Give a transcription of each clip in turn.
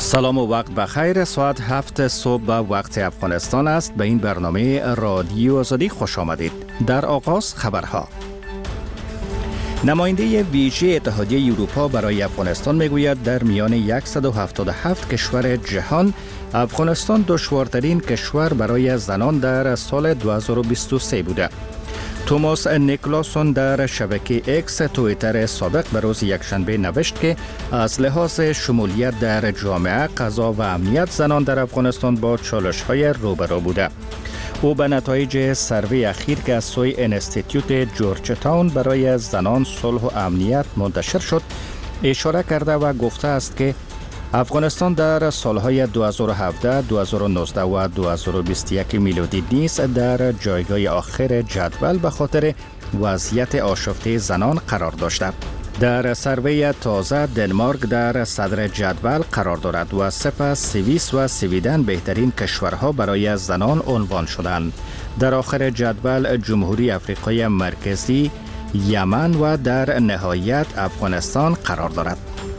سلام و وقت بخیر. ساعت 7 صبح به وقت افغانستان است. به این برنامه رادیو آزادی خوش آمدید. در آغاز خبرها. نماینده ویژه اتحادیه اروپا برای افغانستان میگوید در میان 177 کشور جهان افغانستان دشوارترین کشور برای زنان در سال 2023 بوده. توماس نیکلاسون در شبکه اکس توییتر سابق به روز یکشنبه نوشت که از لحاظ شمولیت در جامعه، قضا و امنیت زنان در افغانستان با چالش‌های روبرو بوده. او به نتایج سروی اخیر که از سوی انستیتیوت جورج تاون برای زنان، صلح و امنیت منتشر شد اشاره کرده و گفته است که افغانستان در سالهای 2017، 2019 و 2021 میلادی نیز در جایگاه آخر جدول به خاطر وضعیت آشفته زنان قرار داشته. در سروی تازه دنمارک در صدر جدول قرار دارد و سپس سوئیس و سویدن بهترین کشورها برای زنان عنوان شدند. در آخر جدول جمهوری آفریقای مرکزی، یمن و در نهایت افغانستان قرار دارد.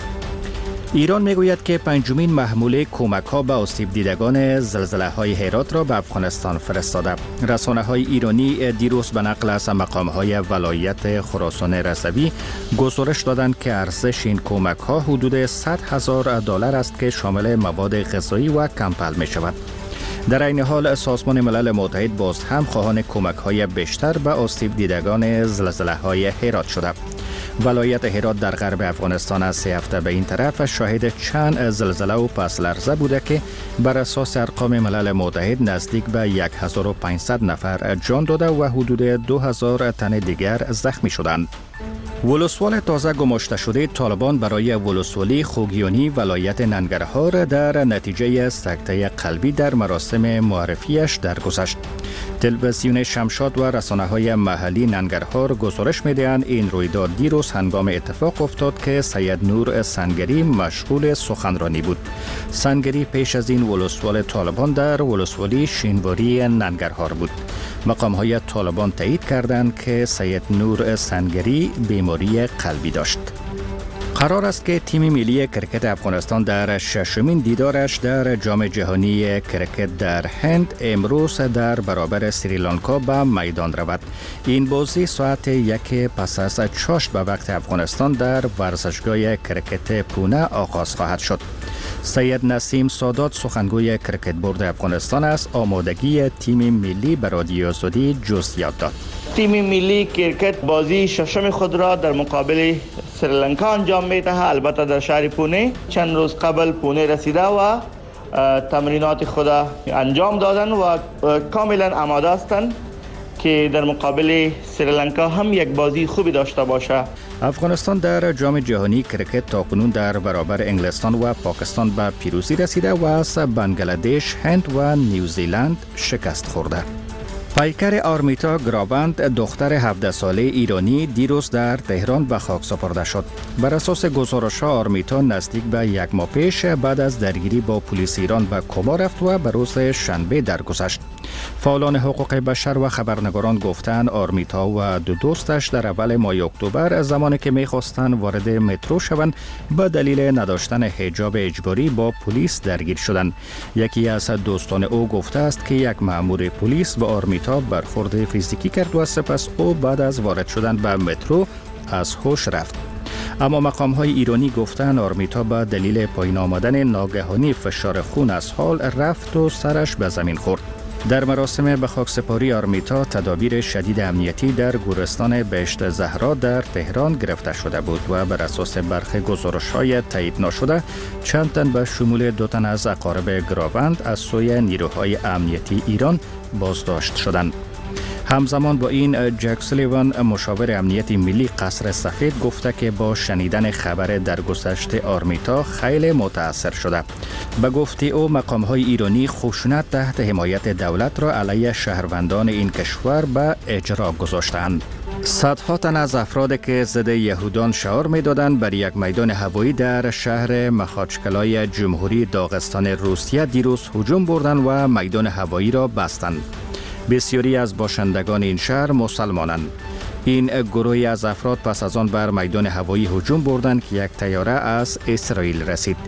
ایران میگوید که پنجمین محموله کمک‌ها به آسیب دیدگان زلزله‌های هرات را به افغانستان فرستاده. رسانه‌های ایرانی دیروز به نقل از مقام‌های ولایت خراسان رضوی گزارش دادند که ارزش این کمک‌ها حدود $100,000 است که شامل مواد غذایی و کمپل می‌شود. در این حال سازمان ملل متحد باز هم خواهان کمک‌های بیشتر به آسیب دیدگان زلزله‌های هرات شده. ولایت هرات در غرب افغانستان از 3 هفته به این طرف شاهد چند زلزله و پس لرزه بوده که بر اساس ارقام ملل متحد نزدیک به 1500 نفر جان داده و حدود 2000 تن دیگر زخمی شدند. ولسوال تازه گماشته شده طالبان برای ولسوالی خوگیانی ولایت ننگرهار در نتیجه سکته قلبی در مراسم معرفیش درگذشت. تلویزیون شمشاد و رسانه‌های محلی ننگرهار گزارش می‌دهند این رویداد دیروز هنگام اتفاق افتاد که سید نور سنگری مشغول سخنرانی بود. سنگری پیش از این ولسوال طالبان در ولسوالی شینواری ننگرهار بود. مقام‌های طالبان تایید کردند که سید نور سنگری بیماری قلبی داشت. قرار است که تیم ملی کرکت افغانستان در ششمین دیدارش در جام جهانی کرکت در هند امروز در برابر سریلانکا به میدان رود. این بازی ساعت 1 پس از چاشت به وقت افغانستان در ورزشگاه کرکت پونه آغاز خواهد شد. سید نسیم سادات سخنگوی کرکت بورد افغانستان است آمادگی تیم ملی به رادیو آزادی جزئیات داد. تیم ملی کرکت بازی ششم خود را در مقابل سریلانکا انجام می‌دهد. البته در شهر پونه چند روز قبل پونه رسیده و تمرینات خود انجام دادن و کاملا آماده هستند که در مقابل سریلانکا هم یک بازی خوبی داشته باشه. افغانستان در جام جهانی کرکت تاکنون در برابر انگلستان و پاکستان به پیروزی رسیده و از بنگلادش، هند و نیوزیلند شکست خورده. پیکر آرمیتا گراوند دختر 17 ساله ایرانی دیروز در تهران به خاک سپرده شد. بر اساس گزارش‌ها آرمیتا نزدیک به 1 ماه پیش بعد از درگیری با پلیس ایران به کما رفت و به روز شنبه درگذشت. فعالان حقوق بشر و خبرنگاران گفتند آرمیتا و 2 دوستش در اول ماه اکتبر زمانی که می‌خواستند وارد مترو شوند به دلیل نداشتن حجاب اجباری با پلیس درگیر شدند. یکی از دوستان او گفته است که یک مأمور پلیس به آرمیتا برخورد فیزیکی کرد و سپس او بعد از وارد شدن به مترو از هوش رفت. اما مقام‌های ایرانی گفتند آرمیتا به دلیل پایین آمدن ناگهانی فشار خون از حال رفت و سرش به زمین خورد. در مراسم به خاکسپاری آرمیتا تدابیر شدید امنیتی در گورستان بهشت زهرا در تهران گرفته شده بود و بر اساس برخی گزارش‌های تایید نشده چند تن به شمول 2 تن از اقارب گراوند از سوی نیروهای امنیتی ایران بازداشت شدند. همزمان با این جک سولیوان مشاور امنیت ملی قصر سفید گفته که با شنیدن خبر درگذشت آرمیتا خیلی متاثر شده. به گفته او مقام‌های ایرانی خشونت تحت حمایت دولت را علیه شهروندان این کشور به اجرا گذاشتند. صدها تن از افرادی که ضد یهودان شعار می‌دادند بر یک میدان هوایی در شهر مخاچکلای جمهوری داغستان روسیه دیروز هجوم بردند و میدان هوایی را بستند. بسیاری از باشندگان این شهر مسلمانند. این گروهی از افراد پس از آن بر میدان هوایی هجوم بردند که یک طیاره از اسرائیل رسید.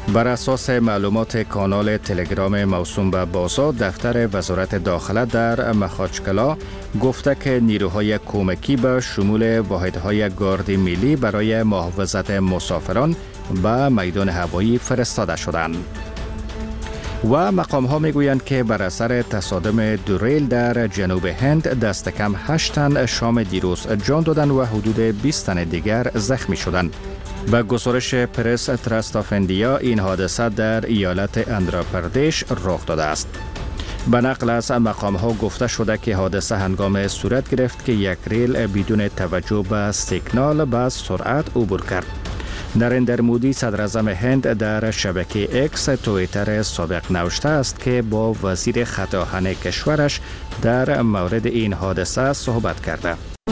بر اساس معلومات کانال تلگرام موسوم به بازا، دفتر وزارت داخله در مخاچکلا گفته که نیروهای کمکی به شمول واحدهای گارد ملی برای محافظت مسافران به میدان هوایی فرستاده شدند. و مقام ها می گویند که بر اثر تصادم دو ریل در جنوب هند دست کم 8 تن شام دیروز جان دادند و حدود 20 تن دیگر زخمی شدند. به گزارش پرس ترست آف اندیا، این حادثه در ایالت اندراپردیش رخ داده است. به نقل از مقام ها گفته شده که حادثه هنگام صورت گرفت که یک ریل بدون توجه به سیگنال به سرعت عبور کرد. نریندر مودی صدر اعظم هند در شبکه اکس توییتر سابق نوشته است که با وزیر خطاهن کشورش در مورد این حادثه صحبت کرده.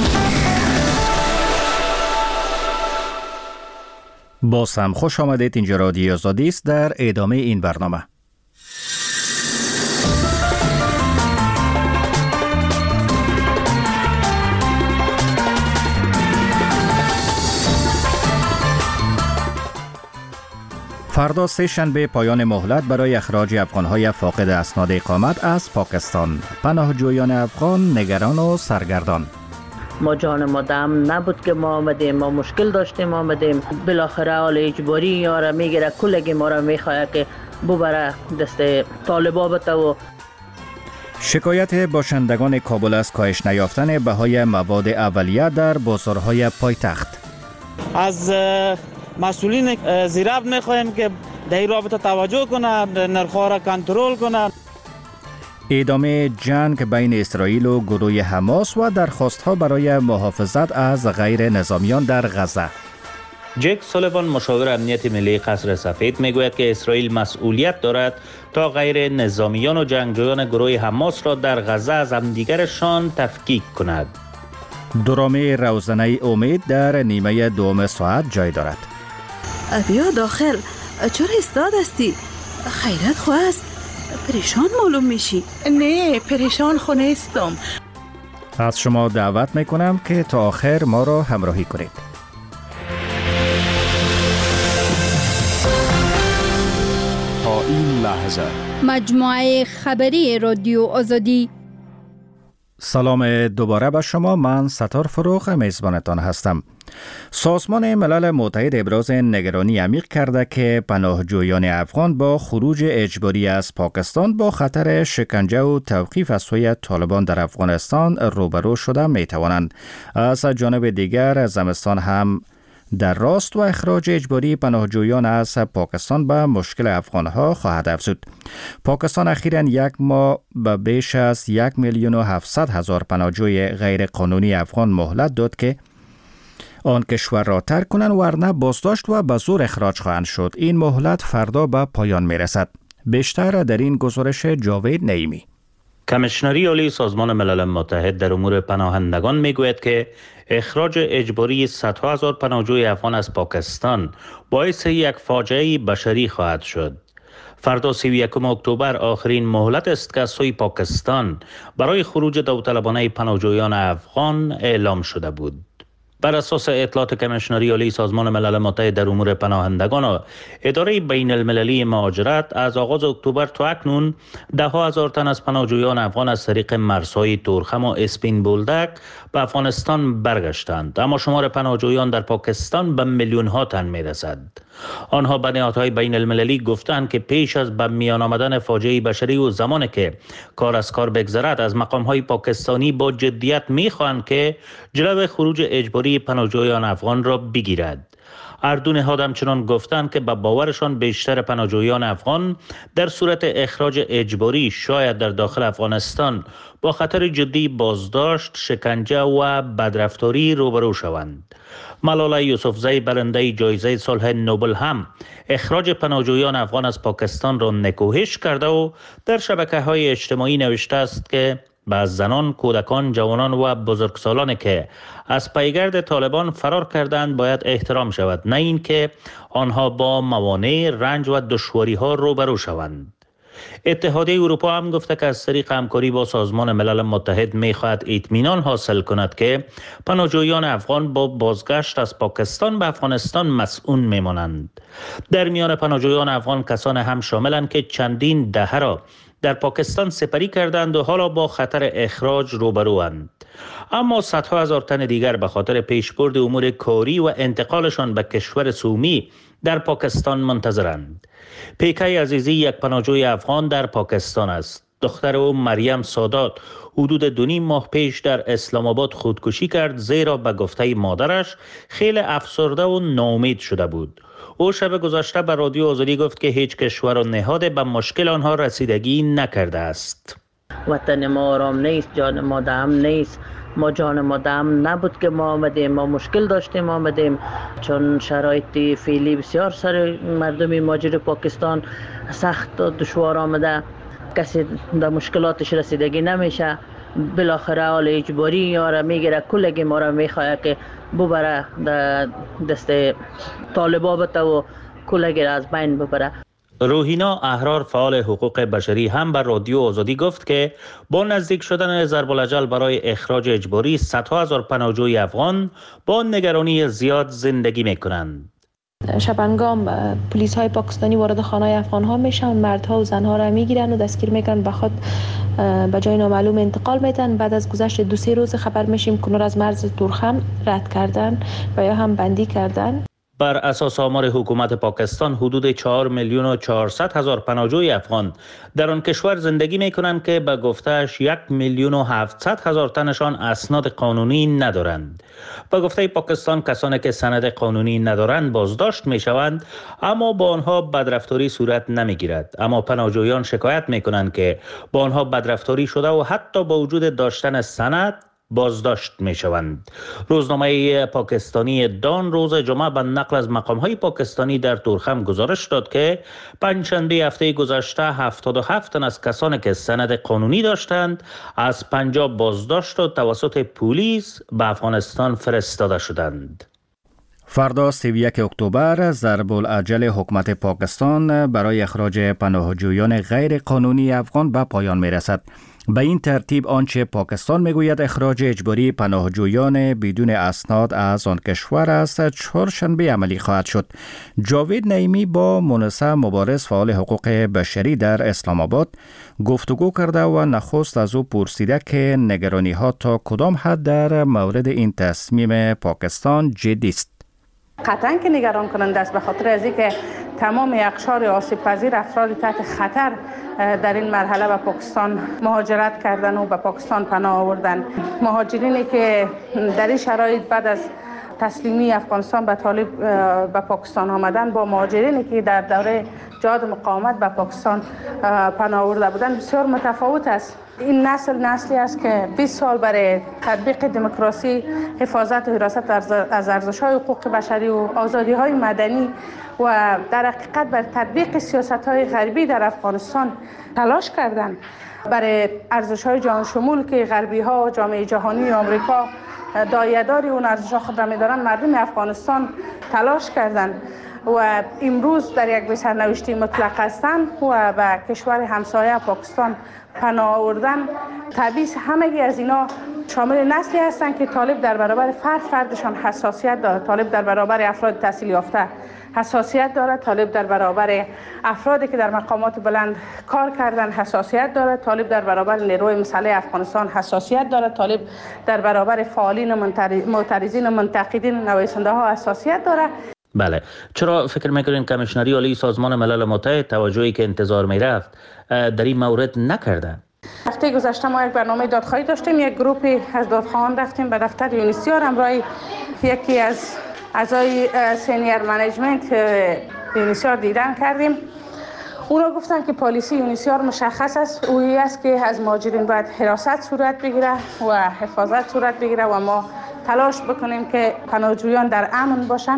باز هم خوش آمدید. اینجا رادیو آزادی است. در ادامه این برنامه فردا سه‌شنبه پایان مهلت برای اخراج افغان‌های فاقد اسناد اقامت از پاکستان. پناهجویان افغان نگران و سرگردان. ما جان ما دم نبود که ما آمدیم، ما مشکل داشتیم آمدیم، بالاخره حال اجباری یاره میگیره، کلگی ما را میخواه که ببره دست طالبا بته. و شکایت باشندگان کابل از کاهش نیافتن بهای مواد اولیه در بازارهای پایتخت. از مسئولین زیراب میخواهیم که در این رابطه توجه کنند، نرخ‌ها را کنترل کنند. ادامه جنگ بین اسرائیل و گروه حماس و درخواست‌ها برای محافظت از غیر نظامیان در غزه. جک سولیوان مشاور امنیت ملی قصر سفید میگوید که اسرائیل مسئولیت دارد تا غیر نظامیان و جنگجویان گروه حماس را در غزه از همدیگرشان تفکیک کند. درامه روزنه امید در نیمه دوم ساعت جای دارد. بیا داخل. چرا ایستاد هستی؟ خیرت خواست. پریشان معلوم میشی. نه پریشان خو نیستم. از شما دعوت میکنم که تا آخر ما را همراهی کنید. تا این لحظه مجموعه خبری رادیو آزادی. سلام دوباره به شما. من ستار فروغ میزبانتان هستم. سازمان ملل متحد ابراز نگرانی عمیق کرده که پناهجویان افغان با خروج اجباری از پاکستان با خطر شکنجه و توقیف از سوی طالبان در افغانستان روبرو شده می توانند. از جانب دیگر زمستان هم در راست و اخراج اجباری پناهجویان از پاکستان به مشکل افغانها خواهد افزود. پاکستان اخیراً یک ماه به بیش از 1,700,000 پناهجوی غیر قانونی افغان مهلت داد که آن کشور را ترک کنند، ورنه بازداشت و به زور اخراج خواهند شد. این مهلت فردا به پایان می رسد. بیشتر در این گزارش جاوید نعیمی. کمیشنری عالی سازمان ملل متحد در امور پناهندگان میگوید که اخراج اجباری صدها هزار پناهجوی افغان از پاکستان باعث یک فاجعه بشری خواهد شد. فردا 31 اکتبر آخرین مهلت است که از سوی پاکستان برای خروج داوطلبانه پناهجویان افغان اعلام شده بود. بر اساس اطلاعات کمیشنری عالی سازمان ملل متحد در امور پناهندگان و اداره بین المللی مهاجرت، از آغاز اکتبر تا اکنون 10,000 تن از پناهجویان افغان از طریق مرزهای تورخم و اسپین بولدک به افغانستان برگشتند، اما شمار پناهجویان در پاکستان به میلیون ها تن می رسد. آنها به نهادهای بین المللی گفتند که پیش از به میان آمدن فاجعه بشری و زمانی که کار از کار بگذرد، از مقامهای پاکستانی با جدیت می خواهند که جلو خروج اجباری پناهجویان افغان را بگیرد. هر دو نهاد همچنان گفتند که به باورشان بیشتر پناهجویان افغان در صورت اخراج اجباری شاید در داخل افغانستان با خطر جدی بازداشت، شکنجه و بدرفتاری روبرو شوند. ملاله یوسفزی، برنده جایزه صلح نوبل، هم اخراج پناهجویان افغان از پاکستان را نکوهش کرده و در شبکه‌های اجتماعی نوشته است که به زنان، کودکان، جوانان و بزرگسالانی که از پیگرد طالبان فرار کردند باید احترام شود، نه اینکه آنها با موانع، رنج و دشواری‌ها روبرو شوند. اتحادیه اروپا هم گفته که از طریق همکاری با سازمان ملل متحد می‌خواهد اطمینان حاصل کند که پناهجویان افغان با بازگشت از پاکستان به افغانستان مسئول می‌مانند. در میان پناهجویان افغان کسان هم شاملند که چندین دهه را در پاکستان سپری کردند و حالا با خطر اخراج روبروند. اما صدها هزار تن دیگر به خاطر پیشبرد امور کاری و انتقالشان به کشور سومی در پاکستان منتظرند. پیکای عزیزی یک پناهجوی افغان در پاکستان است. دختر او مریم سادات حدود 2.5 ماه پیش در اسلام آباد خودکشی کرد، زیرا به گفته مادرش خیلی افسرده و ناامید شده بود. او شب گذشته به رادیو آزادی گفت که هیچ کشور و نهاد به مشکل آنها رسیدگی نکرده است. وطن ما آرام نیست، جان ما دم نیست. ما جان ما دم نبود که ما آمدیم، ما مشکل داشتیم آمدیم، چون شرایط فعلی بسیار سر مردم مهاجر پاکستان سخت و دشوار آمده، کسی در مشکلاتش رسیدگی نمیشه. بالاخره حال اجباری یاره میگیره، کلگی ما را میخواه که ببره دست طالبا بته و کلگی را از بین ببره. روحینا احرار فعال حقوق بشری هم بر رادیو آزادی گفت که با نزدیک شدن ضرب الاجل برای اخراج اجباری صدها هزار پناهجوی افغان با نگرانی زیاد زندگی میکنند. شبانگام پلیس های پاکستانی وارد خانه افغان ها میشن، مردها و زنها را میگیرن و دستگیر میکنن، به خود به جای نامعلوم انتقال میدن. بعد از گذشت 2-3 روز خبر میشیم که از مرز تورخم رد کردن و یا هم بندی کردن. بر اساس آمار حکومت پاکستان حدود 4,400,000 پناهجوی افغان در آن کشور زندگی می کنند که به گفتهش 1,700,000 تنشان اسناد قانونی ندارند. به گفته پاکستان کسانی که سند قانونی ندارند بازداشت می شوند، اما با آنها بدرفتاری صورت نمی گیرد. اما پناهجویان شکایت می کنند که با آنها بدرفتاری شده و حتی با وجود داشتن سند بازداشت می شوند. روزنامه پاکستانی دان روز جمعه به نقل از مقام‌های پاکستانی در تورخم گزارش داد که پنجشنبه هفته گذشته 77 تن از کسانی که سند قانونی داشتند از پنجاب بازداشت و توسط پلیس به افغانستان فرستاده شدند. فردا 31 اکتبر ضرب الاجل حکومت پاکستان برای اخراج پناهجویان غیر قانونی افغان به پایان می رسد. به این ترتیب آنچه پاکستان میگوید اخراج اجباری پناهجویان بدون اسناد از آن کشور است، چهارشنبه عملی خواهد شد. جاوید نعیمی با مونسه مبارز فعال حقوق بشری در اسلام آباد گفتگو کرده و نخست از او پرسیده که نگرانی ها تا کدام حد در مورد این تصمیم پاکستان جدی است. قطعاً که نگران کننده است، به خاطر از اینکه تمام اقشار آسیب پذیر افراد تحت خطر در این مرحله به پاکستان مهاجرت کردن و به پاکستان پناه آوردن. مهاجرینی که در این شرایط بعد از تسلیمی افغانستان به طالب به پاکستان آمدن با مهاجرینی که در دوره جهاد مقاومت به پاکستان پناه آورده بودند بسیار متفاوت است. این نسلی است که 20 سال برای تطبیق دموکراسی، حفاظت و حراست از ارزش‌های حقوق بشری و آزادی‌های مدنی و در حقیقت بر تطبیق سیاست‌های غربی در افغانستان تلاش کردند. برای ارزش‌های جهان شمول که غربی‌ها و جامعه جهانی و آمریکا دایه‌داری اون ارزش‌ها خود را می‌دارند، مردم افغانستان تلاش کردند و امروز در یک سرنوشتی مطلق هستند و به کشور همسایه پاکستان پناه آوردن. طبیعی همگی از اینا شامل نسلی هستند که طالب در برابر فردشان حساسیت دارد. طالب در برابر افراد تحصیل یافته حساسیت دارد. طالب در برابر افرادی که در مقامات بلند کار کردن حساسیت دارد. طالب در برابر نیروی مسلح افغانستان حساسیت دارد. طالب در برابر فعالین و معترضین و منتقدین و نویسنده ها حساسیت دارد. بله، چرا فکر میکنین کمیشنری عالی سازمان ملل متحد توجهی که انتظار میرفت در این مورد نکرده؟ هفته گذشته ما یک برنامه دادخواهی داشتیم، یک گروپی از دادخواهان رفتیم به دفتر یونیسیار، همراه یکی از اعضای سینیر منیجمنت یونیسیار دیدن کردیم. اونا گفتن که پالیسی یونیسیار مشخص است، اویی است که از مهاجرین باید حراست صورت بگیره و حفاظت صورت بگیره و ما تلاش بکنیم که پناهجویان در امن باشن.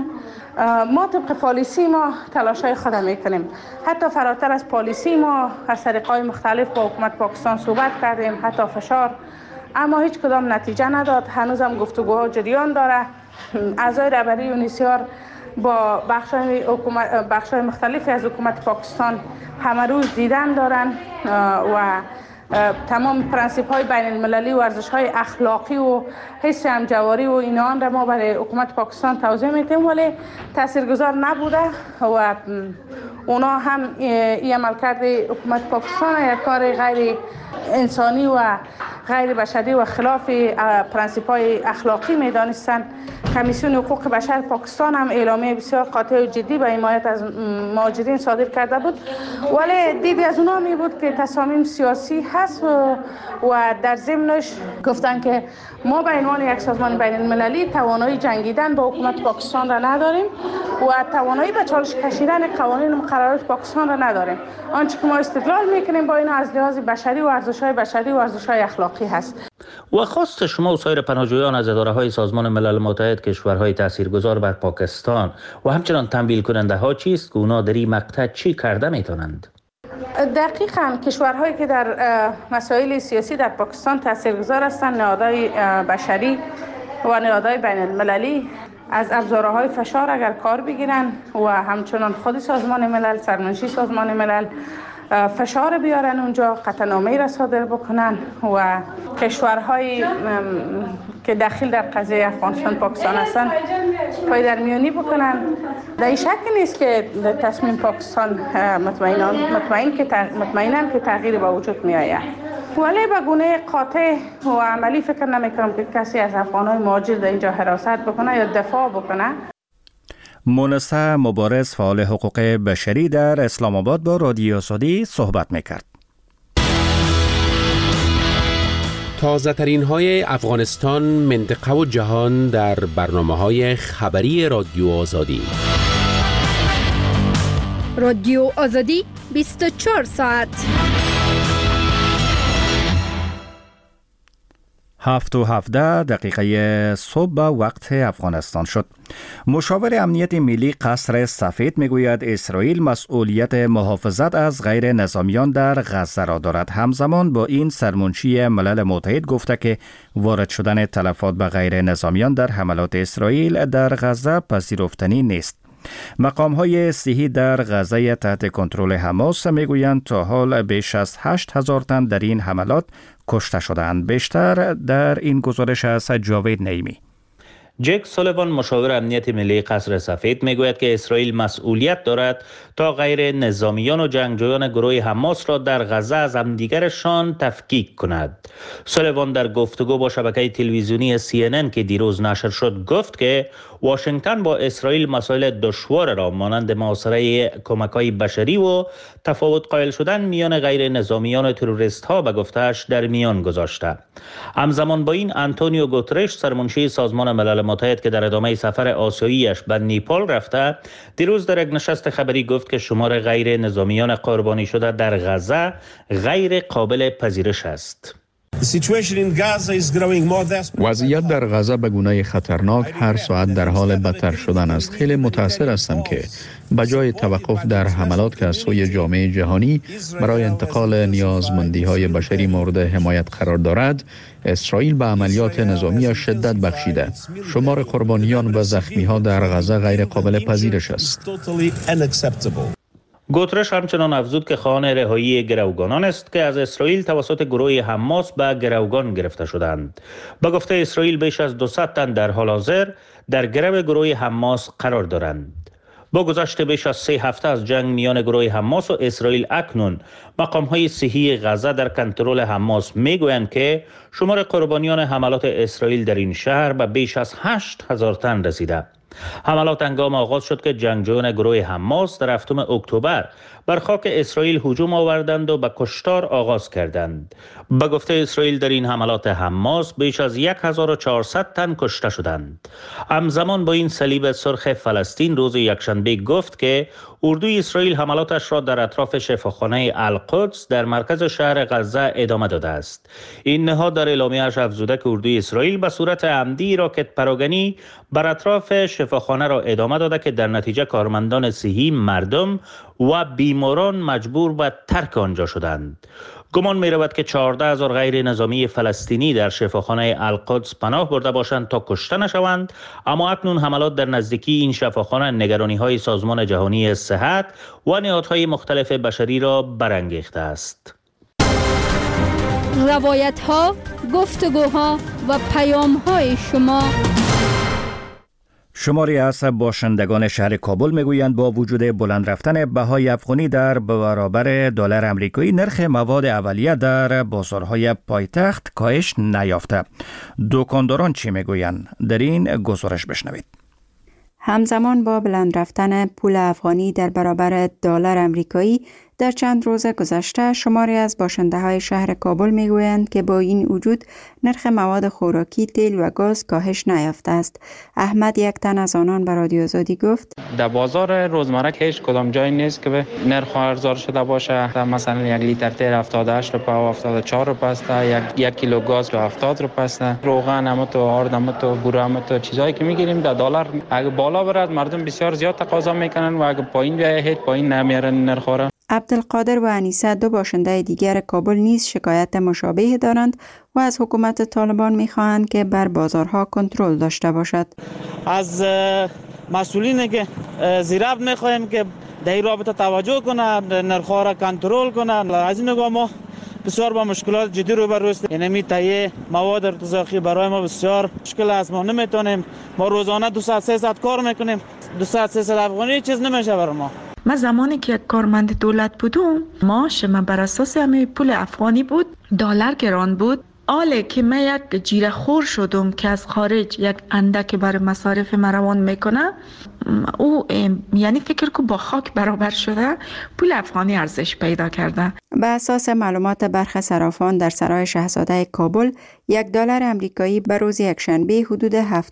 ما طبق پالیسی ما تلاشای خود میکنیم. حتی فراتر از پالیسی ما از طریق‌های مختلف با حکومت پاکستان صحبت کردیم، حتی فشار، اما هیچ کدام نتیجه نداد. هنوزم گفتگوها جریان داره. اعضای رهبری یونیسیار با بخش‌های مختلفی از حکومت پاکستان همه روز دیدن دارن و تمام پرنسیپ های بین المللی و ارزش های اخلاقی و حس همجواری و اینان را ما برای حکومت پاکستان توضیح میتیم، ولی تاثیرگذار نبوده و اونا هم این عملکرد حکومت پاکستان یک کار غیر انسانی و غیر بشری و خلاف پرنسیپ های اخلاقی میدانستند. کمیسیون حقوق بشر پاکستان هم اعلامیه بسیار قاطع و جدی به حمایت از مهاجرین صادر کرده بود، ولی دیدی از اونا می بود که تصامیم سیاسی هست و در ضمنش گفتن که ما به عنوان یک سازمان بین المللی توانایی جنگیدن با حکومت پاکستان را نداریم و توانایی به چالش کشیدن قوانین و مقررات پاکستان را نداریم. آنچه که ما استدلال میکنیم با این از لحاظ بشری و ارزش‌های بشری و ارزش‌های اخلاقی هست. و خواست شما و سایر پناهجویان از اداره‌های سازمان ملل متحد کشورهای تاثیرگذار بر پاکستان و همچنان تمویل کننده ها چیست که اونا در این مقطع چی کرده میتونند؟ دقیقاً کشورهایی که در مسائل سیاسی در پاکستان تاثیرگذار هستند، نهادهای بشری و نهادهای بین المللی از ابزارهای فشار اگر کار بگیرن و همچنان خود سازمان ملل، سرمنشی سازمان ملل فشار بیارن اونجا، قطعنامه‌ای را صادر بکنن و کشورهایی که داخل در قضیه افغانستان پاکستان هستند پایدرمیانی بکنن. در این شک نیست که تصمیم پاکستان مطمئناً که تغییر به وجود می آید، ولی به گونه قاطع و عملی فکر نمی‌کنم که کسی از افغان‌های مهاجر در اینجا حراست بکنه یا دفاع بکنه. مونسه مبارز فعال حقوق بشری در اسلام آباد با رادیو آزادی صحبت میکرد. تازه ترین های افغانستان، منطقه و جهان در برنامه‌های خبری رادیو آزادی. رادیو آزادی 24 ساعت. 7:17 صبح به وقت افغانستان شد. مشاور امنیت ملی قصر سفید میگوید اسرائیل مسئولیت محافظت از غیر نظامیان در غزه را دارد. همزمان با این سرمنشی ملل متحد گفته که وارد شدن تلفات به غیر نظامیان در حملات اسرائیل در غزه پذیرفتنی نیست. مقام‌های صحی در غزه تحت کنترل حماس میگویند تا حال بیش از 8,000 تن در این حملات کشته شدند. بیشتر در این گزارش از جاوید نعیمی. جک سولیوان مشاور امنیت ملی قصر سفید میگوید که اسرائیل مسئولیت دارد تا غیر نظامیان و جنگجویان گروه حماس را در غزه از همدیگرشان تفکیک کند. سولیوان در گفتگو با شبکه تلویزیونی CNN که دیروز نشر شد گفت که واشنگتن با اسرائیل مسائل دشوار را مانند محاصره کمک‌های بشری و تفاوت قائل شدن میان غیر نظامیان و تروریست ها به گفته‌اش در میان گذاشته. همزمان با این آنتونیو گوترش سرمنشی سازمان ملل متحد که در ادامه سفر آسیایی‌اش به نیپال رفته دیروز در یک نشست خبری گفت که شمار غیر نظامیان قربانی شده در غزه غیر قابل پذیرش است. وضعیت در غزه به گونه خطرناک هر ساعت در حال بدتر شدن است. خیلی متأثر هستم که بجای توقف در حملات که از سوی جامعه جهانی برای انتقال نیازمندی‌های بشری مورد حمایت قرار دارد، اسرائیل به عملیات نظامی شدت بخشیده. شمار قربانیان و زخمی‌ها در غزه غیر قابل پذیرش است. گوترش همچنان افزود که خواهان رهایی گروگانان است که از اسرائیل توسط گروه حماس به گروگان گرفته شدند. با گفته اسرائیل بیش از 200 تن در حال حاضر در گرو گروه حماس قرار دارند. با گذشت بیش از 3 هفته از جنگ میان گروه حماس و اسرائیل اکنون مقام‌های صحی غزه در کنترل حماس میگویند که شمار قربانیان حملات اسرائیل در این شهر به بیش از 8,000 تن رسیده. حملات هنگام آغاز شد که جنگجویان گروه حماس در 7 اکتبر بر خاک اسرائیل هجوم آوردند و به کشتار آغاز کردند. به گفته اسرائیل در این حملات حماس بیش از 1400 تن کشته شدند. همزمان با این صلیب سرخ فلسطین روز یکشنبه گفت که اردوی اسرائیل حملاتش را در اطراف شفاخانه القدس در مرکز شهر غزه ادامه داده است. این نهاد در اعلامیه‌اش افزوده که اردوی اسرائیل به صورت عمدی راکت پراکنی بر اطراف شفاخانه را ادامه داده که در نتیجه کارمندان صحی، مردم و بیماران مجبور به ترک آنجا شدند. گمان می رود که 14,000 غیر نظامی فلسطینی در شفاخانه القدس پناه برده باشند تا کشته نشوند، اما اکنون حملات در نزدیکی این شفاخانه نگرانی های سازمان جهانی صحت و نهادهای مختلف بشری را برانگیخته است. روایت ها، گفتگوها و پیام های شما. شماری از باشندگان شهر کابل میگویند با وجود بلند رفتن بهای افغانی در برابر دلار آمریکایی، نرخ مواد اولیه در بازارهای پایتخت کاهش نیافته. دکانداران چی میگویند؟ در این گزارش بشنوید. همزمان با بلند رفتن پول افغانی در برابر دلار آمریکایی، در چند روز گذشته شماری از باشنده‌های شهر کابل میگویند که با این وجود نرخ مواد خوراکی، تیل و گاز کاهش نیافته است. احمد، یک تن از آنان، به رادیو آزادی گفت: در بازار روزمره هیچ کدام جایی نیست که به نرخ ارزان شده باشه. مثلا 1 لیتر تیل 78 روپیه و 74 روپیه است، 1 کیلو گاز 70 روپیه است. روغن هم تو، آرد هم تو، بوره هم تو، چیزایی که میگیریم در دلار اگه بالا برد مردم بسیار زیاد تقاضا میکنن و اگه پایین بیاید هیچ پایین نمیارن نرخ را. عبدالقادر و انیسه، دو باشنده دیگر کابل، نیز شکایت مشابه دارند و از حکومت طالبان می‌خواهند که بر بازارها کنترل داشته باشد. از مسئولین که زیراب می‌خواهیم که در این رابطه توجه کنند، نرخ‌ها را کنترل کنند. از این نگاه ما بسیار با مشکلات جدی روبرو هستیم. یعنی تهیه مواد ارتزاقی برای ما بسیار مشکل است. ما نمیتونیم، ما روزانه 200-300 کار میکنیم، 200-300 افغانی چیز نمیشه برای ما. من زمانی که یک کارمند دولت بودم، معاش من بر اساس همه پول افغانی بود، دلار گران بود. آله که من یک جیره خور شدم که از خارج یک اندک برای مصارف مروان میکنه، او یعنی فکر که با خاک برابر شده، پول افغانی ارزش پیدا کرده. به اساس معلومات برخی صرافان در سرای شاهزاده کابل، $1 آمریکایی به روز یکشنبه حدود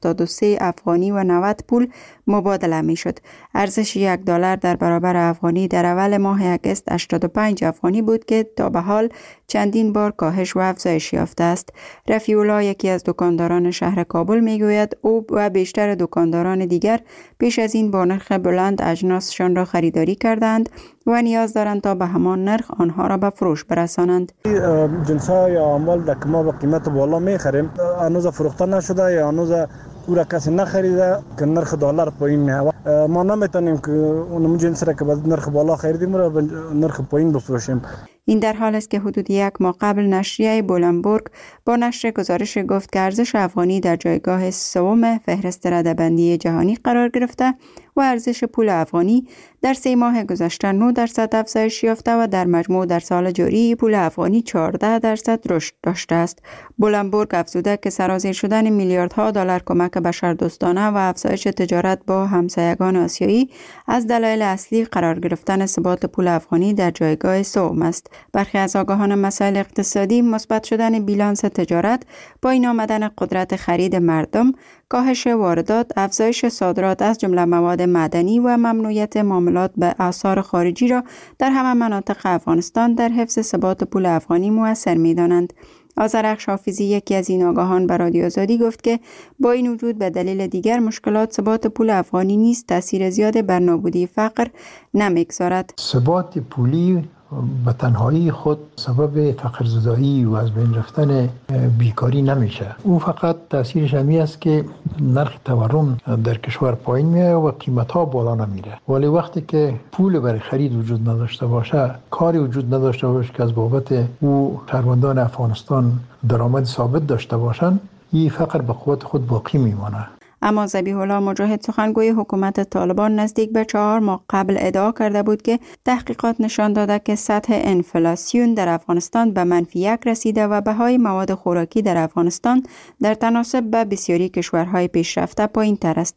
73 افغانی و 90 پول مبادله می شد. ارزش $1 در برابر افغانی در اول ماه اگست 85 افغانی بود که تا به حال چندین بار کاهش و افزایش یافته است. رفیع الله، یکی از دکانداران شهر کابل، می گوید او و بیشتر دکانداران دیگر پیش از این با نرخ بلند اجناسشان را خریداری کردند و نیاز دارند تا به همان نرخ آنها را به فروش برسانند. جنس‌های اموال که ما به قیمت بالا می‌خریم هنوز فروخته نشده یا هنوز او را کسی نخریده که نرخ دلار پایین میاد. ما نمیتونیم که اون جنس را که به نرخ بالا خریدیم را به نرخ پایین بفروشیم. این در حال است که حدود 1 ماه قبل نشریه بولنبورگ با نشر گزارش گفت که ارزش افغانی در جایگاه سوم فهرست رده‌بندی جهانی قرار گرفته و ارزش پول افغانی در 3 ماه گذشته 9% افزایش یافته و در مجموع در سال جاری پول افغانی 14% رشد داشته است. بولنبورگ افزوده که سرازیر شدن میلیاردها دلار کمک بشردوستانه و افزایش تجارت با همسایگان آسیایی از دلایل اصلی قرار گرفتن ثبات پول افغانی در جایگاه سوم است. برخی از آگاهان مسائل اقتصادی مثبت شدن بیلانس تجارت، پایین آمدن قدرت خرید مردم، کاهش واردات، افزایش صادرات از جمله مواد معدنی و ممنوعیت معاملات به اسعار خارجی را در همه مناطق افغانستان در حفظ ثبات پول افغانی مؤثر می‌دانند. آذرخش حافظی، یکی از این آگاهان، به رادیو آزادی گفت که با این وجود به دلیل دیگر مشکلات ثبات پول افغانی نیز تاثیر زیاد بر نابودی فقر نمی‌گذارد. ثبات پولی به تنهایی خود سبب فقر زدایی و از بین رفتن بیکاری نمیشه. او فقط تاثیرش همی است که نرخ تورم در کشور پایین میاد و قیمت ها بالا نمیره. ولی وقتی که پول برای خرید وجود نداشته باشه، کاری وجود نداشته باشه که از بابت او شهروندان افغانستان درآمد ثابت داشته باشن، این فقر به قوت خود باقی میمانه. اما ذبیح الله مجاهد، سخنگوی حکومت طالبان، نزدیک به 4 ماه قبل ادعا کرده بود که تحقیقات نشان داده که سطح انفلاسیون در افغانستان به -1 رسیده و بهای مواد خوراکی در افغانستان در تناسب به بسیاری کشورهای پیشرفته پایین‌تر است.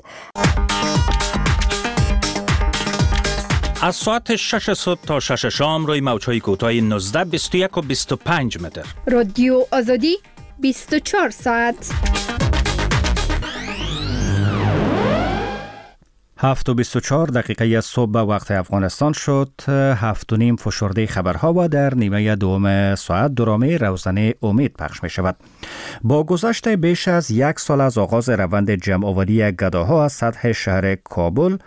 از ساعت 6 صبح تا 6 شام روی موج‌های کوتاه 19، 21 و 25 متر. رادیو آزادی 24 ساعت. 7:24 صبح به وقت افغانستان شد. 7:30 فشرده خبرها و در نیمه دوم ساعت درامه روزنه امید پخش می شود. با گذشت بیش از 1 سال از آغاز روند جمع‌آوری گداها از سطح شهر کابل،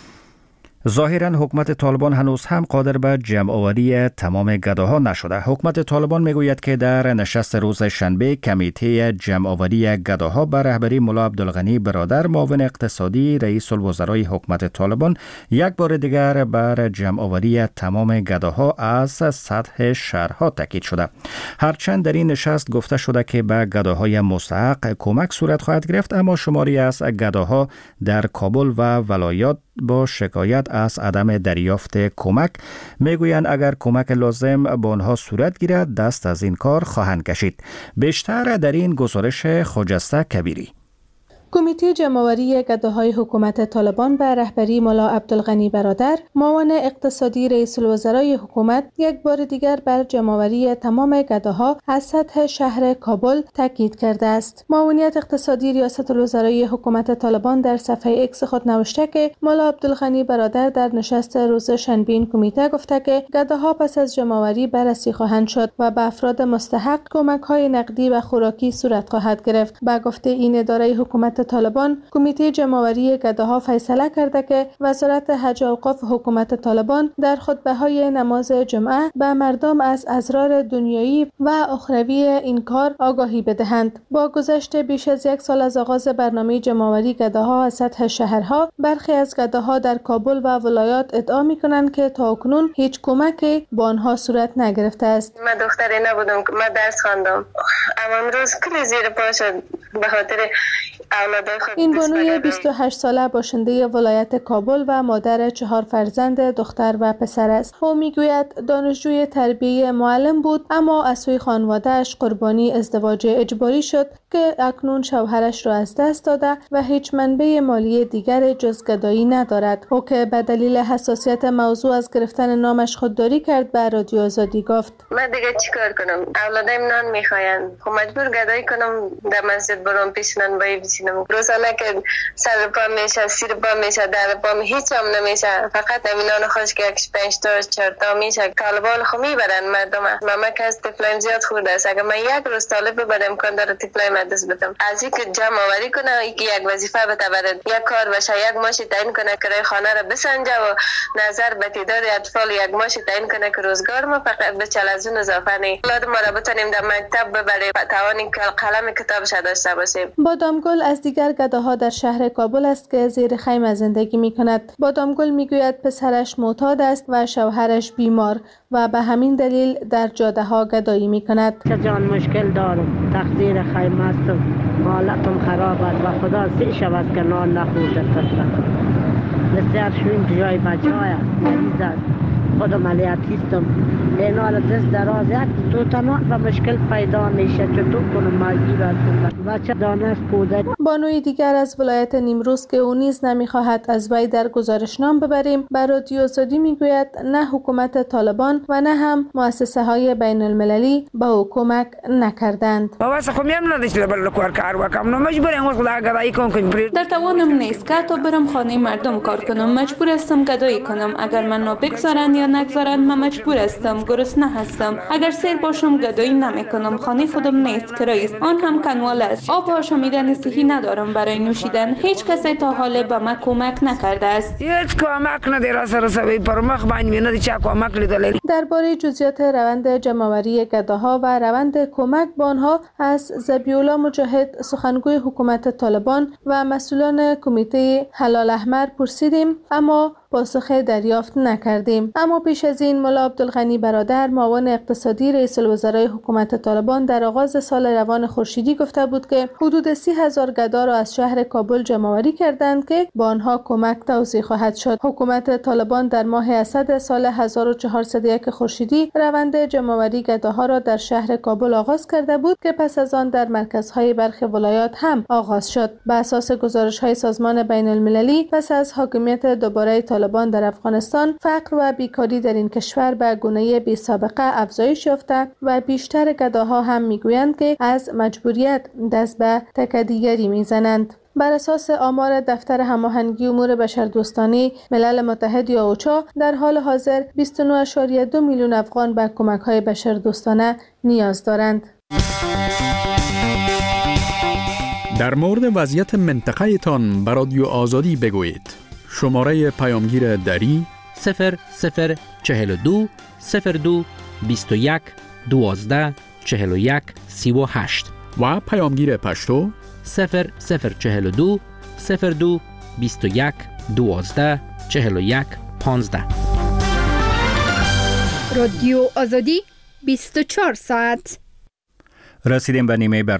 ظاهراً حکومت طالبان هنوز هم قادر به جمع‌آوری تمام گداها نشده. حکومت طالبان میگوید که در نشست روز شنبه کمیته جمع‌آوری گداها به رهبری ملا عبدالغنی برادر معاون اقتصادی رئیس الوزرای حکومت طالبان یک بار دیگر بر جمع‌آوری تمام گداها از سطح شهرها تاکید شده. هرچند در این نشست گفته شده که به گداهای مستحق کمک صورت خواهد گرفت، اما شماری از گداها در کابل و ولایات با شکایت از عدم دریافت کمک میگویند اگر کمک لازم با آنها صورت گیرد دست از این کار خواهند کشید. بیشتر در این گزارش خجسته کبیری. کمیته جمع‌آوری گداهای حکومت طالبان به رهبری ملا عبدالغنی برادر معاون اقتصادی رئیس الوزرای حکومت یک بار دیگر بر جمع‌آوری تمام گداها از سطح شهر کابل تاکید کرده است. معاونیت اقتصادی ریاست الوزرای حکومت طالبان در صفحه ایکس خود نوشته که ملا عبدالغنی برادر در نشست روز شنبه این کمیته گفته که گداها پس از جمع‌آوری بررسی خواهند شد و به افراد مستحق کمک‌های نقدی و خوراکی صورت خواهد گرفت. با گفته این اداره حکومت طالبان، کمیته جمع‌آوری گداها فیصله کرده که وزارت حج و اوقاف حکومت طالبان در خطبه‌های نماز جمعه به مردم از اسرار دنیایی و اخروی این کار آگاهی بدهند. با گذشت بیش از 1 سال از آغاز برنامه جمع‌آوری گداها از سطح شهرها، برخی از گداها در کابل و ولایات ادعا می‌کنند که تاکنون هیچ کمکی با آنها صورت نگرفته است. من دختری نبودم که من درس خواندم، اما امروز کلی زیر پا شد به خاطر این بانوی 28 ساله باشنده ولایت کابل و مادر 4 فرزند دختر و پسر است. او میگوید دانشجوی تربیه معلم بود، اما از سوی خانواده‌اش قربانی ازدواج اجباری شد که اکنون شوهرش را از دست داده و هیچ منبع مالی دیگر جز گدایی ندارد. او که به دلیل حساسیت موضوع از گرفتن نامش خودداری کرد به رادیو آزادی گفت: من دیگه چیکار کنم؟ اولادم نان میخواین، خب مجبور گدایی کنم در مسجد برام پیش نان بایی بچینم. روزانه که سر پا میشه، سیر پا میشه، در پا هیچ هم نمیشه، فقط نان خوش که 5 تا 4 تا میشه. طالبان خو میبرن مردم. ماما که از تفلایم زیاد خورده است، اگر من یک روز طالب ببرم کن در تفلایم دست بدم، از اینکه جمع آوری کنه، اینکه یک وظیفه بتبرد، یک کار باشه، یک ماشی تعیین کنه که خانه را بسنجه و نظر به تعداد اطفال یک ماشی تعیین کنه که روزگار ما فقط به چل از اون اضافه نی. اولاد ما را بتونیم در مکتب ببریم، توانیم که قلم کتابش داشته باشیم. بادامگل از دیگر گداها در شهر کابل است که زیر خیمه زندگی می کند. بادامگل می گوید پسرش معتاد است و شوهرش بیمار و به همین دلیل در جاده ها گدایی می کند. جان مشکل دارم، تقدیر خیمه است، حالتم خراب است و خدا سی شود که نان نخورده تفلم. بسیار شویم جای بچه های است، مریض است، خودم علیتیستم. این حال دست دراز یک تو تنها و مشکل پیدا میشه، چطور کنم مجبور هستم. بچه دانست کودک. بانوی دیگر از ولایت نیمروز که او نیز نمیخواهد از وی در گزارشنامه ببریم، بر رادیو آزادی میگوید نه حکومت طالبان و نه هم مؤسسه های بین المللی به او کمک نکردند. در توانم نیست که تا برم خانه مردم کار کنم، مجبور هستم گدایی کنم. اگر من بگذارن یا نگذارن من مجبور هستم، گرسنه هستم. اگر سیر باشم گدایی نمیکنم، خانه خودم نیست، کرایه است، آن هم کنوال است. آب و آشامیدن صحی ندارم برای نوشیدن. هیچ کسی تا حالا به من کمک نکرده است. درباره جزئیات روند جمع‌آوری گداها و روند کمک به آنها از ذبیح‌الله مجاهد سخنگوی حکومت طالبان و مسئولان کمیته هلال احمر پرسیدیم، اما پاسخ دریافت نکردیم. اما پیش از این ملا عبدالغنی برادر معاون اقتصادی رئیس الوزرای حکومت طالبان در آغاز سال روان خورشیدی گفته بود که حدود 30,000 گدا را از شهر کابل جمع‌آوری کردند که با آنها کمک توزیع خواهد شد. حکومت طالبان در ماه اسد سال 1401 خورشیدی روند جمع‌آوری گداها را در شهر کابل آغاز کرده بود که پس از آن در مرکزهای برخی ولایات هم آغاز شد. بر اساس گزارش‌های سازمان بین المللی پس از حاکمیت دوباره طالبان طالبان در افغانستان، فقر و بیکاری در این کشور به گونه بی سابقه افزایش یافته و بیشتر گداها هم میگویند که از مجبوریت دست به تکدیگری میزنند. بر اساس آمار دفتر هماهنگی امور بشردوستانه ملل متحد یا اوچا، در حال حاضر 29.2 میلیون افغان به کمک‌های بشردوستانه نیاز دارند. در مورد وضعیت منطقه تان به رادیو آزادی بگویید. شماره پیامگیر دری 0042 02 21 12 41 38 و پیامگیر پشتو 0042 02 21 12 41 15. رادیو آزادی 24 ساعت. رسیدیم به نیمه